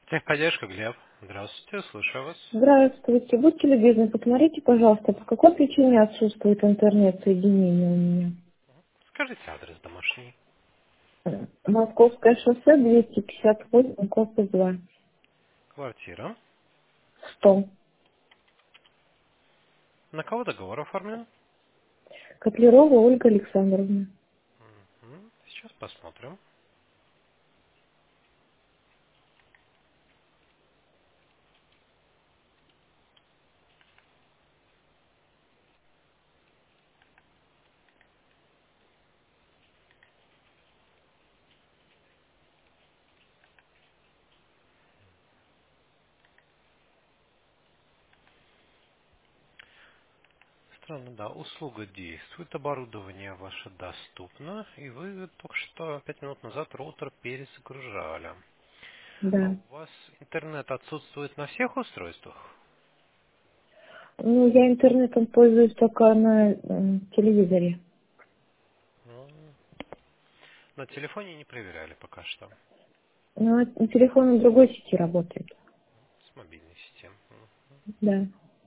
Техподдержка, Глеб. Здравствуйте, слушаю вас. Здравствуйте. Будьте любезны, посмотрите, пожалуйста, по какой причине отсутствует интернет-соединение у меня. Скажите адрес домашний. Московское шоссе 258, корпус 2. Квартира. 100. На кого договор оформлен? Котлярова Ольга Александровна. Сейчас посмотрим. Странно, да, услуга действует, оборудование ваше доступно, и вы только что 5 минут назад роутер перезагружали. А Да. у вас интернет отсутствует на всех устройствах? Ну, я интернетом пользуюсь только на телевизоре. М, На телефоне не проверяли пока что, Но телефон на другой сети работает. с мобильной системы. Да.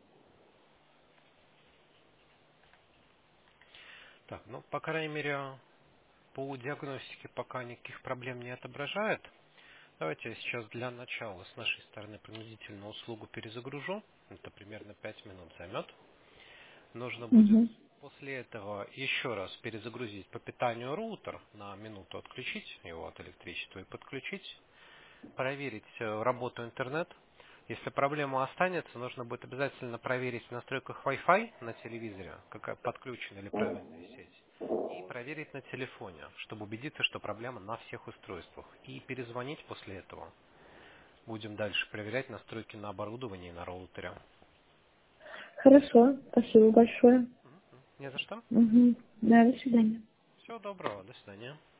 Так, ну, по крайней мере, по диагностике пока никаких проблем не отображает. Давайте я сейчас для начала с нашей стороны принудительно услугу перезагружу. Это примерно 5 минут займет. Нужно будет Угу. после этого еще раз перезагрузить по питанию роутер, на минуту отключить его от электричества и подключить, проверить работу интернет. Если проблема останется, нужно будет обязательно проверить в настройках Wi-Fi на телевизоре, какая подключена или правильная сеть, и проверить на телефоне, чтобы убедиться, что проблема на всех устройствах, и перезвонить после этого. Будем дальше проверять настройки на оборудовании и на роутере. Хорошо. Спасибо большое. Не за что. Угу. Да, до свидания. Всего доброго. До свидания.